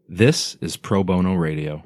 This is Pro Bono Radio.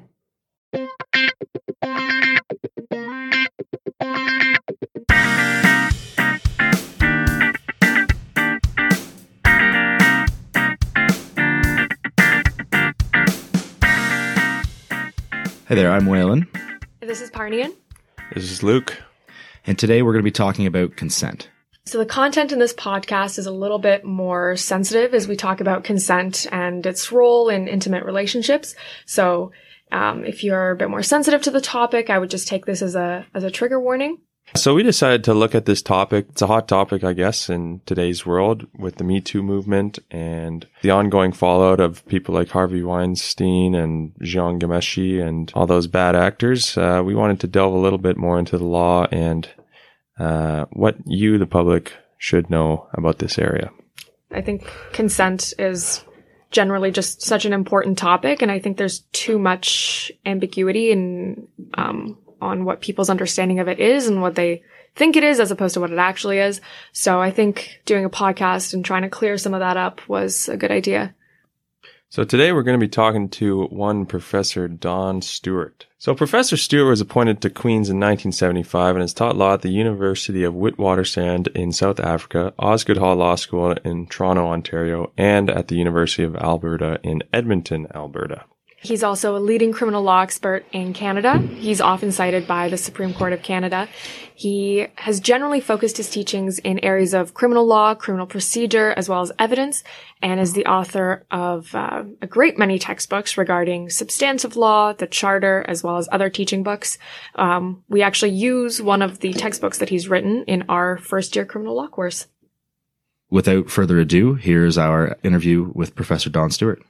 Hey there, I'm Waylon. This is Parnian. This is Luke. And today we're going to be talking about consent. So the content in this podcast is a little bit more sensitive as we talk about consent and its role in intimate relationships. So if you're a bit more sensitive to the topic, I would just take this as a trigger warning. So we decided to look at this topic. It's a hot topic, I guess, in today's world with the Me Too movement and the ongoing fallout of people like Harvey Weinstein and Jian Ghomeshi and all those bad actors. We wanted to delve a little bit more into the law and what you, the public, should know about this area. I think consent is generally just such an important topic, and I think there's too much ambiguity in on what people's understanding of it is and what they think it is as opposed to what it actually is. So I think doing a podcast and trying to clear some of that up was a good idea. So today we're going to be talking to one Professor Dawn Stewart. So Professor Stewart was appointed to Queen's in 1975 and has taught law at the University of Witwatersrand in South Africa, Osgoode Hall Law School in Toronto, Ontario, and at the University of Alberta in Edmonton, Alberta. He's also a leading criminal law expert in Canada. He's often cited by the Supreme Court of Canada. He has generally focused his teachings in areas of criminal law, criminal procedure, as well as evidence, and is the author of a great many textbooks regarding substantive law, the Charter, as well as other teaching books. We actually use one of the textbooks that he's written in our first-year criminal law course. Without further ado, here's our interview with Professor Dawn Stewart.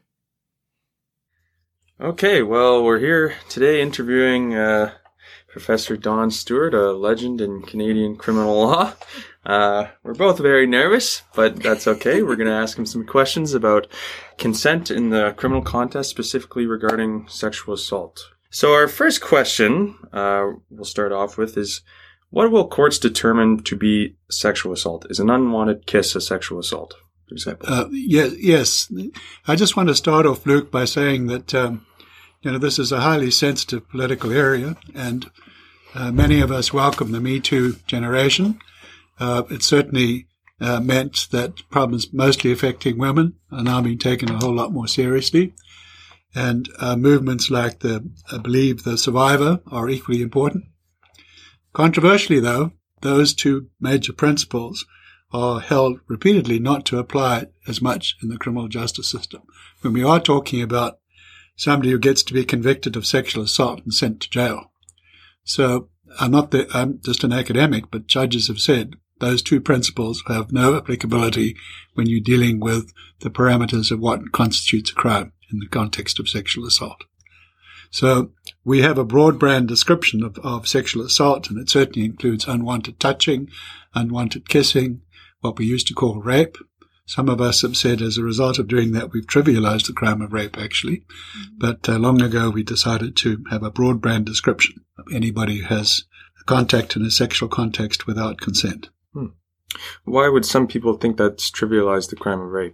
Okay, well, we're here today interviewing Professor Dawn Stewart, a legend in Canadian criminal law. We're both very nervous, but that's okay. We're going to ask him some questions about consent in the criminal context, specifically regarding sexual assault. So our first question we'll start off with is, what will courts determine to be sexual assault? Is an unwanted kiss a sexual assault, for example? Yes. I just want to start off, Luke, by saying that this is a highly sensitive political area, and many of us welcome the Me Too generation. It certainly meant that problems mostly affecting women are now being taken a whole lot more seriously. And movements like I believe the Survivor are equally important. Controversially, though, those two major principles are held repeatedly not to apply as much in the criminal justice system. When we are talking about somebody who gets to be convicted of sexual assault and sent to jail. So I'm just an academic, but judges have said those two principles have no applicability when you're dealing with the parameters of what constitutes a crime in the context of sexual assault. So we have a broad-brand description of sexual assault, and it certainly includes unwanted touching, unwanted kissing, what we used to call rape. Some of us have said as a result of doing that, we've trivialized the crime of rape, actually. But long ago, we decided to have a broad brand description of anybody who has contact in a sexual context without consent. Why would some people think that's trivialized the crime of rape?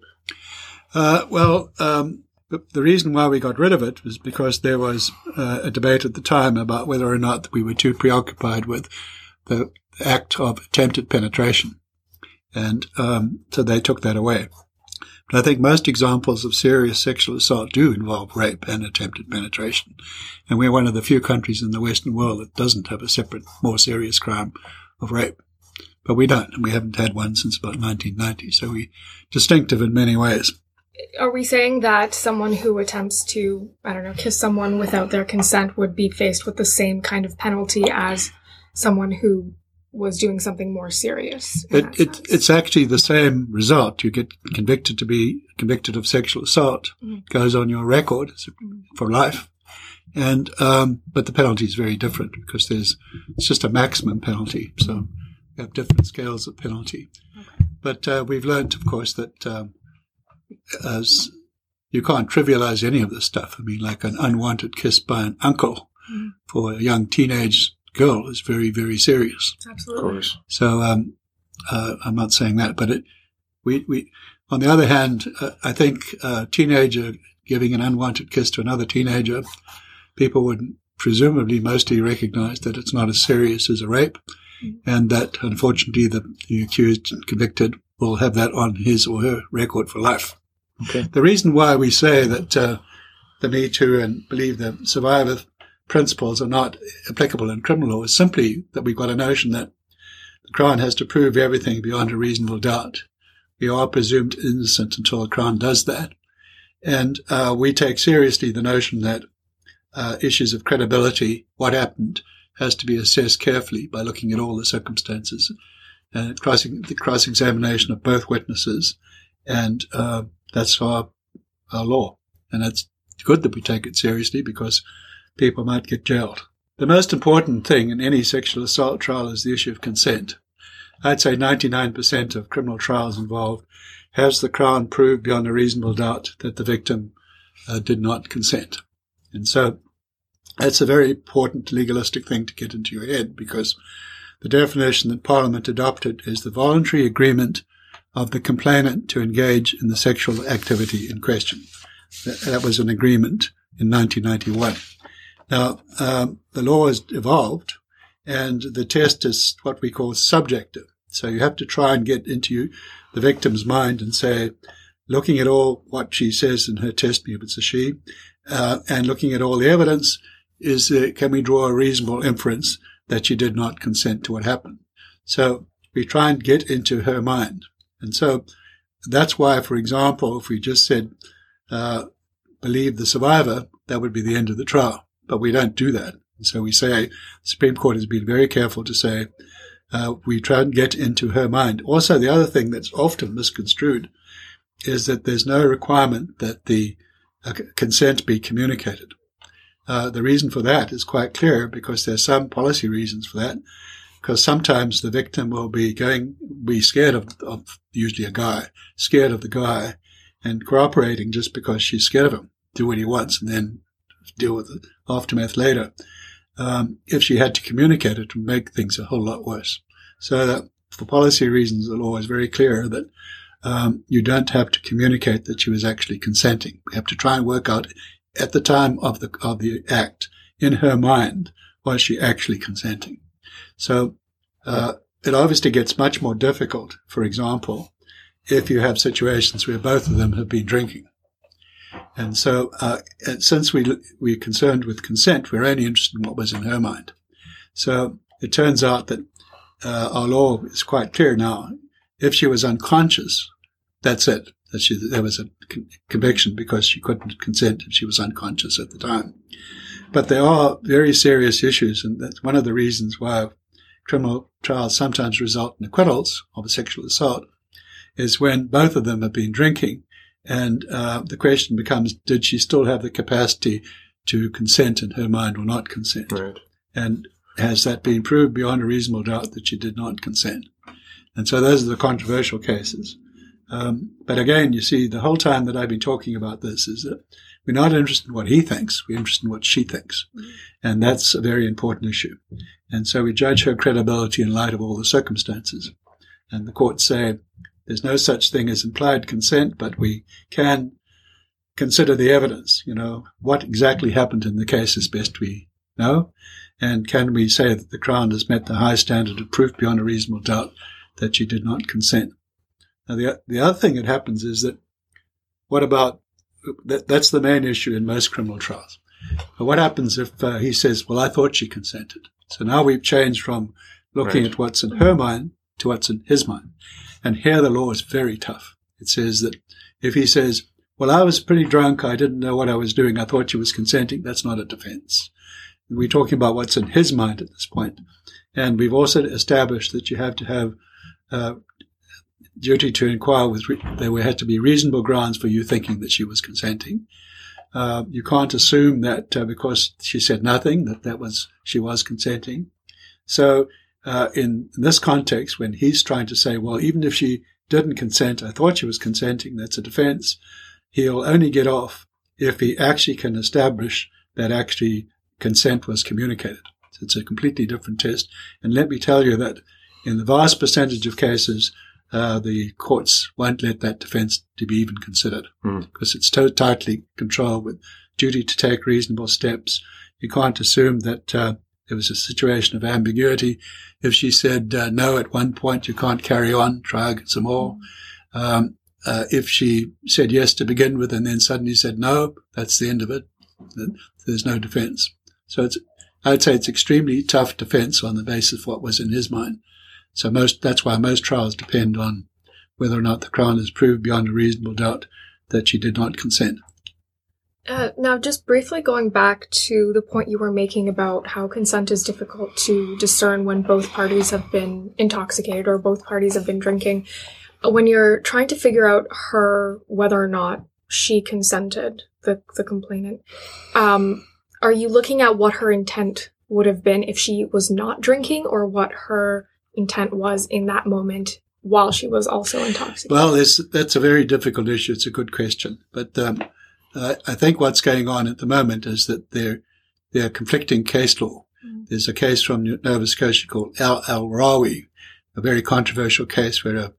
The reason why we got rid of it was because there was a debate at the time about whether or not we were too preoccupied with the act of attempted penetration. And so they took that away. But I think most examples of serious sexual assault do involve rape and attempted penetration. And we're one of the few countries in the Western world that doesn't have a separate, more serious crime of rape. But we don't, and we haven't had one since about 1990. So we're distinctive in many ways. Are we saying that someone who attempts to, kiss someone without their consent would be faced with the same kind of penalty as someone who was doing something more serious? It's actually the same result. You get convicted of sexual assault. Goes on your record for life. And, but the penalty is very different because it's just a maximum penalty. So we have different scales of penalty. Okay. But, we've learned, of course, that, as you can't trivialize any of this stuff. I mean, like an unwanted kiss by an uncle for a young teenage girl is very, very serious. Absolutely. Of course. So, I'm not saying that, but we on the other hand, I think a teenager giving an unwanted kiss to another teenager, people would presumably mostly recognize that it's not as serious as a rape, and that, unfortunately, the accused and convicted will have that on his or her record for life. Okay. The reason why we say that the Me Too and believe the survivor principles are not applicable in criminal law is simply that we've got a notion that the Crown has to prove everything beyond a reasonable doubt. We are presumed innocent until the Crown does that. And we take seriously the notion that issues of credibility, what happened, has to be assessed carefully by looking at all the circumstances, the cross-examination of both witnesses. And that's our law. And it's good that we take it seriously because people might get jailed. The most important thing in any sexual assault trial is the issue of consent. I'd say 99% of criminal trials involved has the Crown proved beyond a reasonable doubt that the victim did not consent. And so that's a very important legalistic thing to get into your head, because the definition that Parliament adopted is the voluntary agreement of the complainant to engage in the sexual activity in question. That was an agreement in 1991. Now, the law has evolved, and the test is what we call subjective. So you have to try and get into the victim's mind and say, looking at all what she says in her testimony, if it's a she, and looking at all the evidence, can we draw a reasonable inference that she did not consent to what happened? So we try and get into her mind. And so that's why, for example, if we just said, believe the survivor, that would be the end of the trial. But we don't do that. And so we say, the Supreme Court has been very careful to say, we try and get into her mind. Also, the other thing that's often misconstrued is that there's no requirement that the consent be communicated. The reason for that is quite clear, because there's some policy reasons for that. Because sometimes the victim will be scared of usually a guy, scared of the guy, and cooperating just because she's scared of him, do what he wants, and then deal with the aftermath later. If she had to communicate, it would make things a whole lot worse. So that for policy reasons, the law is very clear that you don't have to communicate that she was actually consenting. We have to try and work out at the time of the act, in her mind, was she actually consenting? So it obviously gets much more difficult, for example, if you have situations where both of them have been drinking. And so since we're concerned with consent, we're only interested in what was in her mind. So it turns out that our law is quite clear now. If she was unconscious, that's it. There was a conviction because she couldn't consent if she was unconscious at the time. But there are very serious issues, and that's one of the reasons why criminal trials sometimes result in acquittals of a sexual assault, is when both of them have been drinking. And the question becomes, did she still have the capacity to consent in her mind or not consent? Right. And has that been proved beyond a reasonable doubt that she did not consent? And so those are the controversial cases. But again, you see, the whole time that I've been talking about this is that we're not interested in what he thinks. We're interested in what she thinks. And that's a very important issue. And so we judge her credibility in light of all the circumstances. And the courts say there's no such thing as implied consent, but we can consider the evidence. You know, what exactly happened in the case as best we know. And can we say that the Crown has met the high standard of proof beyond a reasonable doubt that she did not consent? Now, the other thing that happens is that what about that's the main issue in most criminal trials. But what happens if he says, well, I thought she consented? So now we've changed from looking at what's in her mind to what's in his mind. And here the law is very tough. It says that if he says, well, I was pretty drunk, I didn't know what I was doing, I thought she was consenting, that's not a defense. We're talking about what's in his mind at this point. And we've also established that you have to have duty to inquire there had to be reasonable grounds for you thinking that she was consenting. You can't assume that because she said nothing that she was consenting. So in this context, when he's trying to say, well, even if she didn't consent, I thought she was consenting, that's a defense, he'll only get off if he actually can establish that actually consent was communicated. So it's a completely different test. And let me tell you that in the vast percentage of cases, the courts won't let that defense to be even considered because it's so tightly controlled with duty to take reasonable steps. You can't assume that there was a situation of ambiguity. If she said no at one point, you can't carry on, try some more. If she said yes to begin with and then suddenly said no, that's the end of it. There's no defense. So I'd say it's extremely tough defense on the basis of what was in his mind. So that's why most trials depend on whether or not the Crown has proved beyond a reasonable doubt that she did not consent. Now, just briefly going back to the point you were making about how consent is difficult to discern when both parties have been intoxicated or both parties have been drinking. When you're trying to figure out whether or not she consented, the complainant, are you looking at what her intent would have been if she was not drinking, or what her intent was in that moment while she was also intoxicated? Well, that's a very difficult issue. It's a good question. But I think what's going on at the moment is that there are conflicting case law. There's a case from Nova Scotia called Al Rawi, a very controversial case where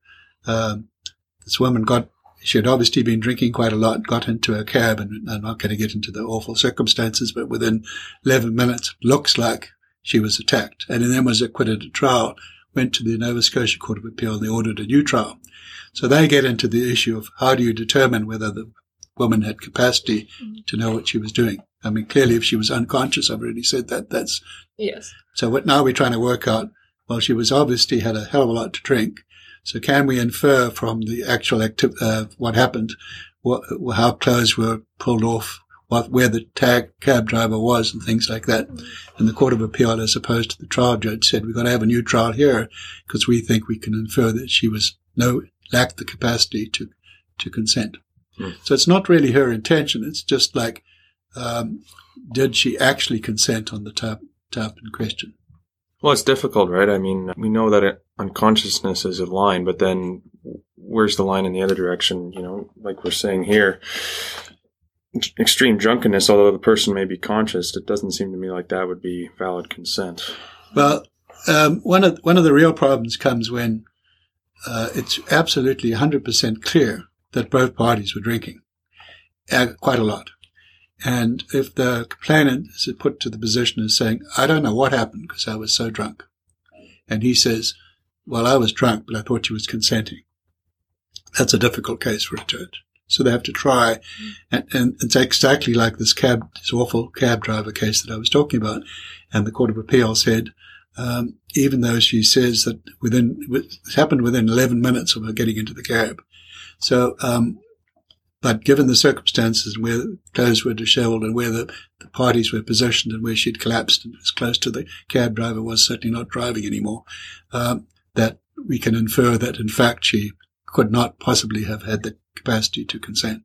this woman she had obviously been drinking quite a lot, got into a cab, and I'm not going to get into the awful circumstances, but within 11 minutes, looks like she was attacked, and then was acquitted at trial, went to the Nova Scotia Court of Appeal, and they ordered a new trial. So they get into the issue of how do you determine whether the woman had capacity to know what she was doing. I mean, clearly, if she was unconscious, I've already said that. That's yes. So now we're trying to work out. Well, she was obviously had a hell of a lot to drink. So can we infer from the actual what happened, how clothes were pulled off, where the cab driver was, and things like that? And the Court of Appeal, as opposed to the trial judge, said we've got to have a new trial here because we think we can infer that she lacked the capacity to consent. So it's not really her intention. It's just like, did she actually consent on the type in question? Well, it's difficult, right? I mean, we know that unconsciousness is a line, but then where's the line in the other direction? You know, like we're saying here, extreme drunkenness, although the person may be conscious, it doesn't seem to me like that would be valid consent. Well, one of the real problems comes when it's absolutely 100% clear that both parties were drinking quite a lot. And if the complainant is put to the position of saying, I don't know what happened because I was so drunk. And he says, well, I was drunk, but I thought you was consenting. That's a difficult case for a judge. So they have to try. And it's exactly like this awful cab driver case that I was talking about. And the Court of Appeal said, even though she says that it happened within 11 minutes of her getting into the cab. So, but given the circumstances and where clothes were disheveled and where the parties were positioned and where she'd collapsed and was close to the cab driver, was certainly not driving anymore, that we can infer that in fact she could not possibly have had the capacity to consent.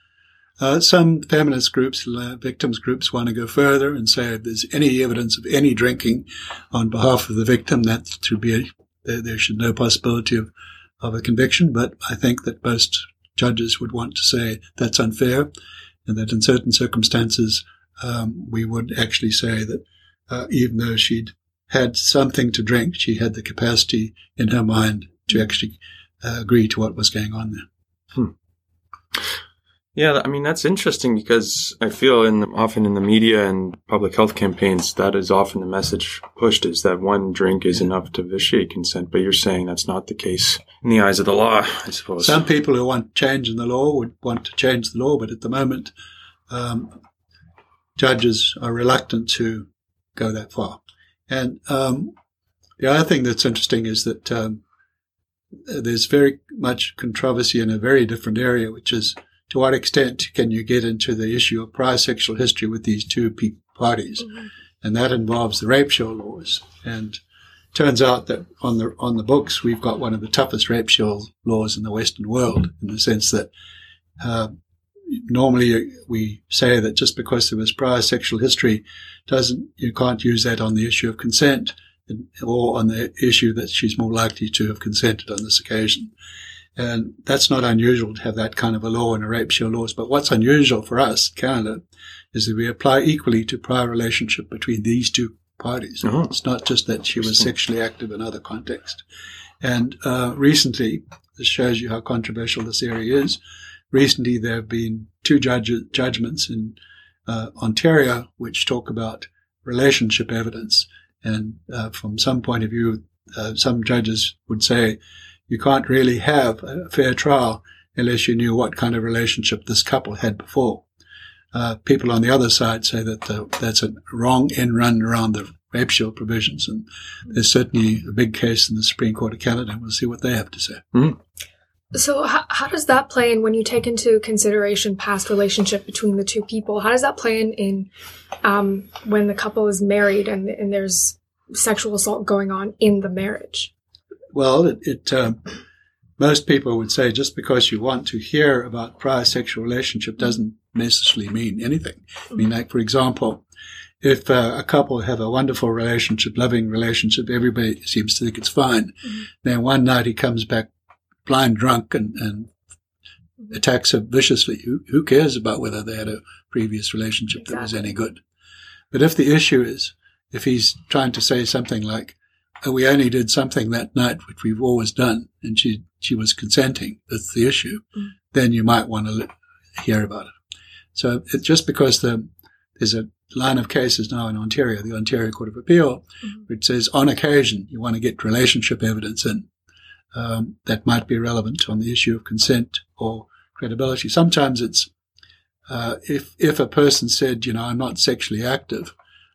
Some feminist groups, victims groups, want to go further and say if there's any evidence of any drinking on behalf of the victim, that there should no possibility of a conviction. But I think that most judges would want to say that's unfair, and that in certain circumstances we would actually say that even though she'd had something to drink, she had the capacity in her mind to actually agree to what was going on there. Yeah, I mean, that's interesting because I feel often in the media and public health campaigns, that is often the message pushed, is that one drink is enough to vitiate consent. But you're saying that's not the case in the eyes of the law, I suppose. Some people who want change in the law would want to change the law, but at the moment, judges are reluctant to go that far. And the other thing that's interesting is that there's very much controversy in a very different area, which is to what extent can you get into the issue of prior sexual history with these two parties? Mm-hmm. And that involves the rape shield laws. And it turns out that on the books, we've got one of the toughest rape shield laws in the Western world, in the sense that normally we say that just because there was prior sexual history you can't use that on the issue of consent or on the issue that she's more likely to have consented on this occasion. And that's not unusual to have that kind of a law in a rape shield laws. But what's unusual for us, Canada, is that we apply equally to prior relationship between these two parties. Uh-huh. It's not just that she was sexually active in other contexts. And recently, this shows you how controversial this area is. Recently, there have been two judgments in Ontario which talk about relationship evidence. And from some point of view, some judges would say you can't really have a fair trial unless you knew what kind of relationship this couple had before. People on the other side say that that's a wrong end run around the rape shield provisions, and there's certainly a big case in the Supreme Court of Canada. We'll see what they have to say. Mm. So how does that play in when you take into consideration past relationship between the two people? How does that play in when the couple is married and there's sexual assault going on in the marriage? Well, most people would say just because you want to hear about prior sexual relationship doesn't necessarily mean anything. I mean, like, for example, if a couple have a wonderful relationship, loving relationship, everybody seems to think it's fine. Mm-hmm. Then one night he comes back blind drunk and attacks her viciously. Who cares about whether they had a previous relationship that was any good? But if the issue is, if he's trying to say something like, oh, we only did something that night, which we've always done, and she was consenting, that's the issue, then you might want to hear about it. So it's just because there's a line of cases now in Ontario, the Ontario Court of Appeal, which says on occasion you want to get relationship evidence in that might be relevant on the issue of consent or credibility. Sometimes it's if a person said, I'm not sexually active,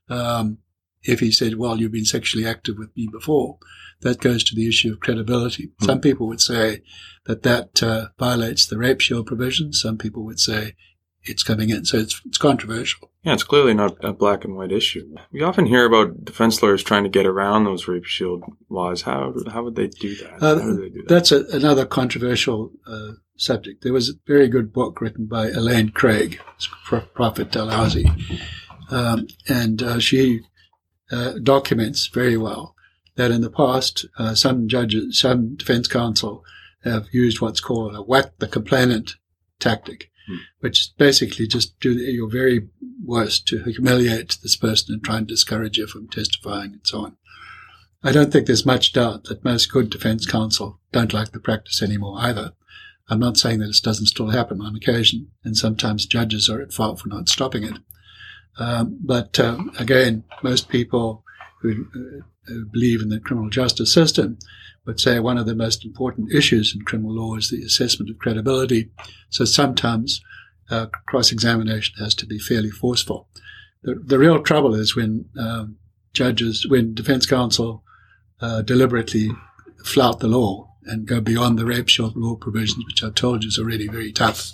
if he said, well, you've been sexually active with me before, that goes to the issue of credibility. Mm. Some people would say that violates the rape shield provision. Some people would say it's coming in. So it's controversial. Yeah, it's clearly not a black and white issue. We often hear about defense lawyers trying to get around those rape shield laws. How would they do that? How do they do that? That's another controversial subject. There was a very good book written by Elaine Craig, Prophet Dalhousie, and she documents very well that in the past some defense counsel have used what's called a whack the complainant tactic, which basically just do your very worst to humiliate this person and try and discourage you from testifying and so on. I don't think there's much doubt that most good defense counsel don't like the practice anymore either. I'm not saying that it doesn't still happen on occasion, and sometimes judges are at fault for not stopping it. But again, most people who believe in the criminal justice system would say one of the most important issues in criminal law is the assessment of credibility. So sometimes cross-examination has to be fairly forceful. The real trouble is when defense counsel deliberately flout the law and go beyond the rape shield law provisions, which I told you is already very tough,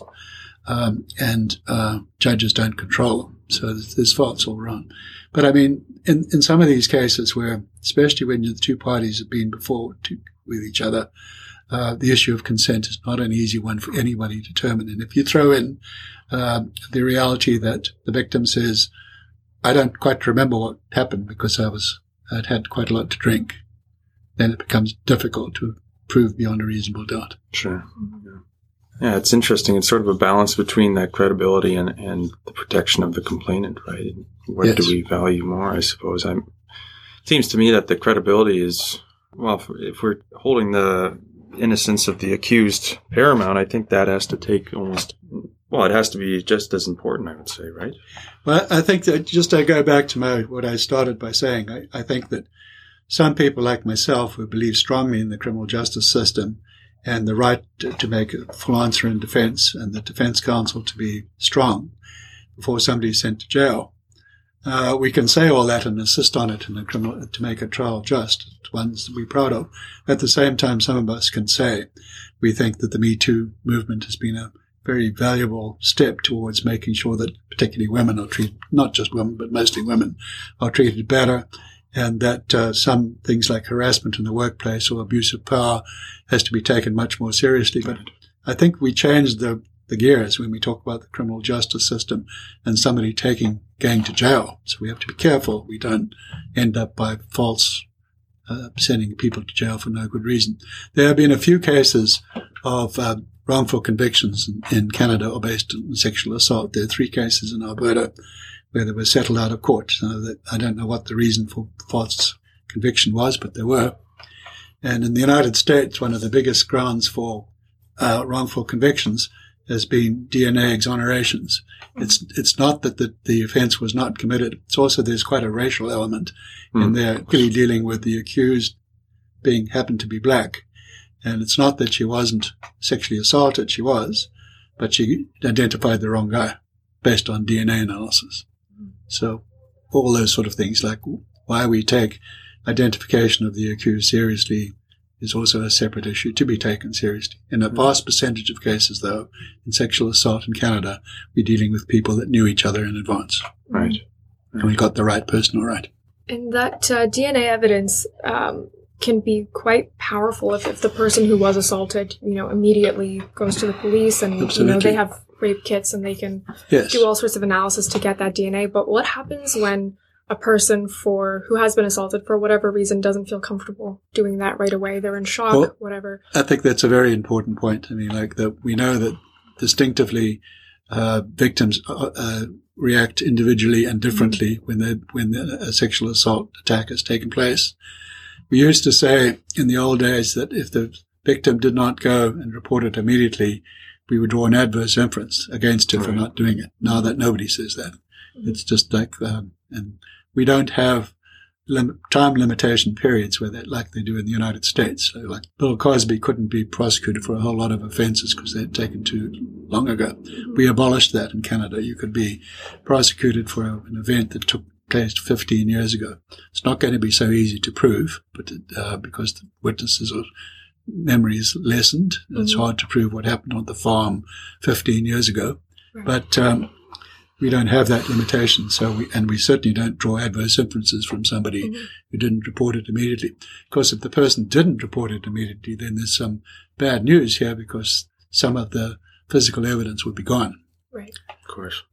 and judges don't control them. So there's faults all around. But I mean, in some of these cases where, especially when the two parties have been before with each other, the issue of consent is not an easy one for anybody to determine. And if you throw in the reality that the victim says, I don't quite remember what happened because I'd had quite a lot to drink, then it becomes difficult to prove beyond a reasonable doubt. Sure. Yeah, it's interesting. It's sort of a balance between that credibility and the protection of the complainant, right? What Yes. do we value more, I suppose? It seems to me that the credibility is, well, if we're holding the innocence of the accused paramount, I think that has to take it has to be just as important, I would say, right? Well, I think that just I go back to what I started by saying. I think that some people like myself who believe strongly in the criminal justice system and the right to make a full answer in defense and the defense counsel to be strong before somebody is sent to jail. We can say all that and insist on it to make a trial just, ones that we're proud of. At the same time, some of us can say we think that the Me Too movement has been a very valuable step towards making sure that particularly women are treated, not just women, but mostly women, are treated better, and that some things like harassment in the workplace or abuse of power has to be taken much more seriously. But I think we changed the gears when we talk about the criminal justice system and somebody going to jail. So we have to be careful we don't end up by false sending people to jail for no good reason. There have been a few cases of wrongful convictions in Canada or based on sexual assault. There are 3 cases in Alberta where they were settled out of court. I don't know what the reason for false conviction was, but there were. And in the United States, one of the biggest grounds for wrongful convictions has been DNA exonerations. It's not that the offence was not committed. It's also there's quite a racial element in there, really dealing with the accused happened to be black. And it's not that she wasn't sexually assaulted. She was, but she identified the wrong guy based on DNA analysis. So all those sort of things, like why we take identification of the accused seriously is also a separate issue to be taken seriously. In a vast percentage of cases, though, in sexual assault in Canada, we're dealing with people that knew each other in advance. Right. And we got the right person all right. And that DNA evidence can be quite powerful if the person who was assaulted, immediately goes to the police and, they have rape kits and they can do all sorts of analysis to get that DNA. But what happens when a person who has been assaulted for whatever reason doesn't feel comfortable doing that right away? They're in shock, whatever. I think that's a very important point. I mean, we know that distinctively victims react individually and differently when a sexual assault attack has taken place. We used to say in the old days that if the victim did not go and report it immediately, we would draw an adverse inference against her for not doing it. Now that nobody says that. It's just like, and we don't have time limitation periods like they do in the United States. So like Bill Cosby couldn't be prosecuted for a whole lot of offences because they'd taken too long ago. We abolished that in Canada. You could be prosecuted for an event that took place 15 years ago. It's not going to be so easy to prove, but because the witnesses' memory is lessened, it's hard to prove what happened on the farm 15 years ago. Right. But we don't have that limitation, and we certainly don't draw adverse inferences from somebody who didn't report it immediately. Because if the person didn't report it immediately, then there's some bad news here because some of the physical evidence would be gone. Right. Of course.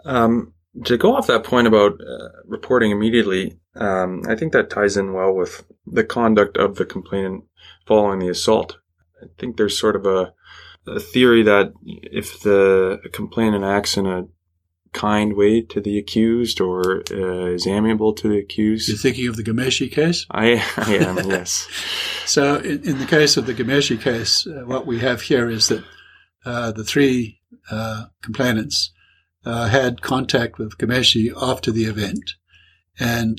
To go off that point about reporting immediately, I think that ties in well with the conduct of the complainant following the assault. I think there's sort of a theory that if the complainant acts in a kind way to the accused or is amiable to the accused. You're thinking of the Ghomeshi case? I am, yes. So in the case of the Ghomeshi case, what we have here is that the three complainants had contact with Ghomeshi after the event and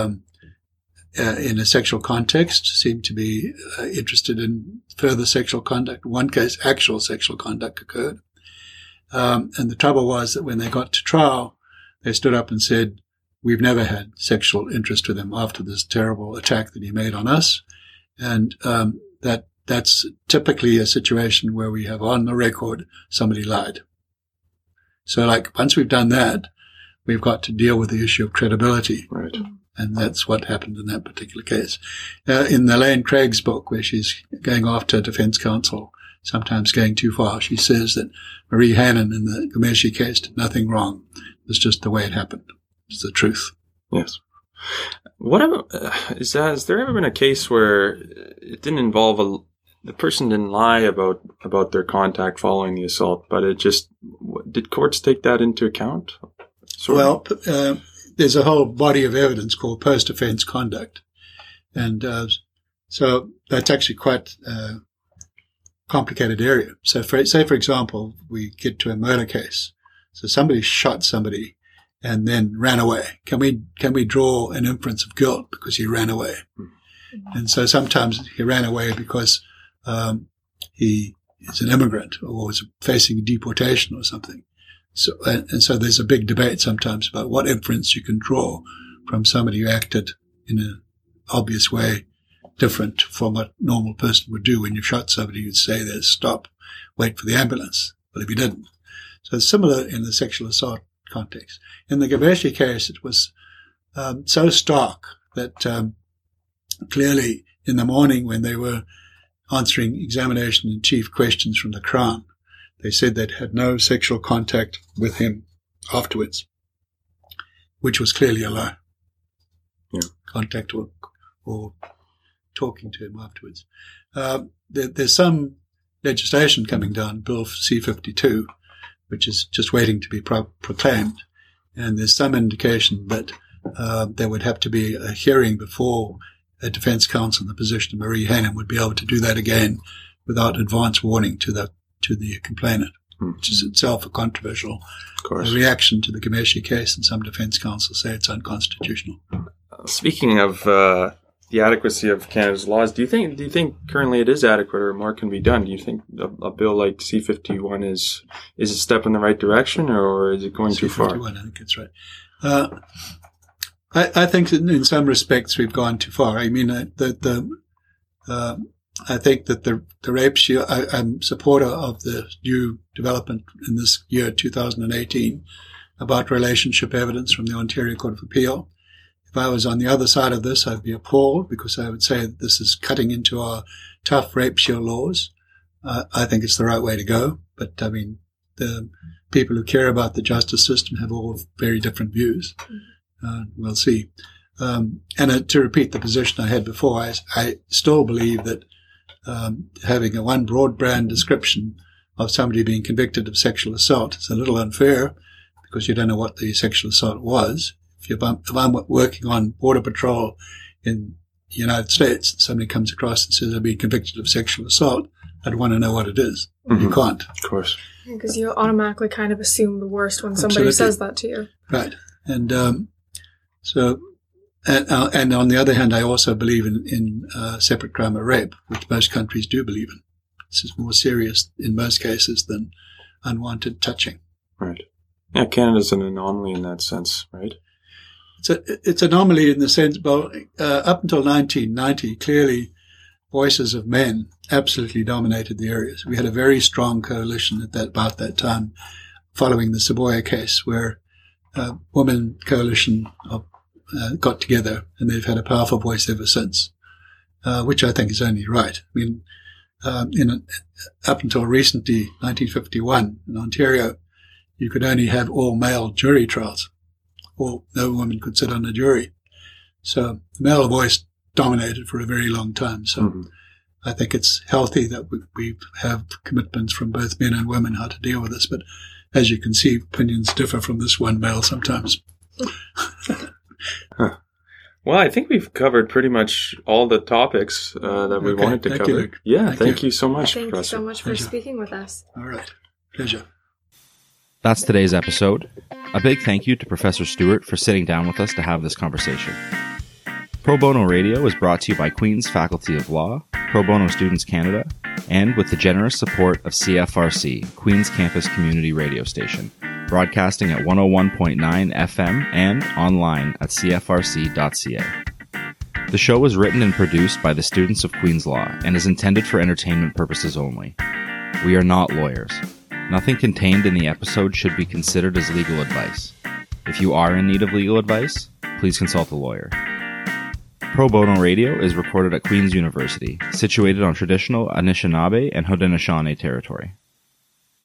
in a sexual context seemed to be interested in further sexual conduct. In one case, actual sexual conduct occurred. And the trouble was that when they got to trial, they stood up and said, we've never had sexual interest with him after this terrible attack that he made on us. And that's typically a situation where we have on the record somebody lied. So like once we've done that, we've got to deal with the issue of credibility. Right. And that's what happened in that particular case. In Elaine Craig's book, where she's going after defense counsel, sometimes going too far, she says that Marie Hannon in the Ghomeshi case did nothing wrong. It was just the way it happened. It's the truth. Yes. What about, has there ever been a case where it didn't involve the person didn't lie about their contact following the assault, but it just, did courts take that into account? There's a whole body of evidence called post-offense conduct. And so that's actually quite a complicated area. So say, for example, we get to a murder case. So somebody shot somebody and then ran away. Can we draw an inference of guilt because he ran away? Mm-hmm. And so sometimes he ran away because he is an immigrant or was facing deportation or something. So, and so there's a big debate sometimes about what inference you can draw from somebody who acted in an obvious way different from what a normal person would do. When you shot somebody, you'd say, there's stop, wait for the ambulance. But if you didn't. So it's similar in the sexual assault context. In the Ghomeshi case, it was so stark that clearly in the morning when they were answering examination in chief questions from the Crown, they said they'd had no sexual contact with him afterwards, which was clearly a lie. Yeah. Contact or talking to him afterwards. There's some legislation coming down, Bill C-52, which is just waiting to be proclaimed. And there's some indication that there would have to be a hearing before a defense counsel in the position of Marie Henein would be able to do that again without advance warning to the complainant, which is itself a controversial reaction to the Ghomeshi case, and some defense counsels say it's unconstitutional. Speaking of the adequacy of Canada's laws, do you think currently it is adequate, or more can be done? Do you think a bill like C-51 is a step in the right direction, or is it going too far? C-51, I think it's right. I think in some respects we've gone too far. I mean, I think that the rape shield, I'm a supporter of the new development in this year, 2018, about relationship evidence from the Ontario Court of Appeal. If I was on the other side of this, I'd be appalled, because I would say that this is cutting into our tough rape shield laws. I think it's the right way to go. But, I mean, the people who care about the justice system have all very different views. We'll see. And to repeat the position I had before, I still believe that having a one broad brand description of somebody being convicted of sexual assault is a little unfair, because you don't know what the sexual assault was. If I'm working on Border Patrol in the United States, somebody comes across and says, I've been convicted of sexual assault, I'd want to know what it is. Mm-hmm. You can't. Of course. Because you automatically kind of assume the worst when somebody says that to you. Right. And and on the other hand, I also believe in separate crime of rape, which most countries do believe in. This is more serious in most cases than unwanted touching. Right. Yeah, Canada's an anomaly in that sense, right? It's an anomaly in the sense, well, up until 1990, clearly voices of men absolutely dominated the areas. We had a very strong coalition about that time, following the Saboya case, where women coalition got together, and they've had a powerful voice ever since, which I think is only right. I mean, up until recently, 1951, in Ontario, you could only have all male jury trials, or no woman could sit on a jury. So the male voice dominated for a very long time. So I think it's healthy that we have commitments from both men and women how to deal with this. But as you can see, opinions differ from this one male sometimes. Huh. Well, I think we've covered pretty much all the topics that we wanted to cover. You. Yeah, thank you so much, Thank Professor. you so much for speaking with us. All right. Pleasure. That's today's episode. A big thank you to Professor Stewart for sitting down with us to have this conversation. Pro Bono Radio is brought to you by Queen's Faculty of Law, Pro Bono Students Canada, and with the generous support of CFRC, Queen's Campus Community Radio Station, broadcasting at 101.9 FM and online at cfrc.ca. The show was written and produced by the students of Queen's Law and is intended for entertainment purposes only. We are not lawyers. Nothing contained in the episode should be considered as legal advice. If you are in need of legal advice, please consult a lawyer. Pro Bono Radio is recorded at Queen's University, situated on traditional Anishinaabe and Haudenosaunee territory.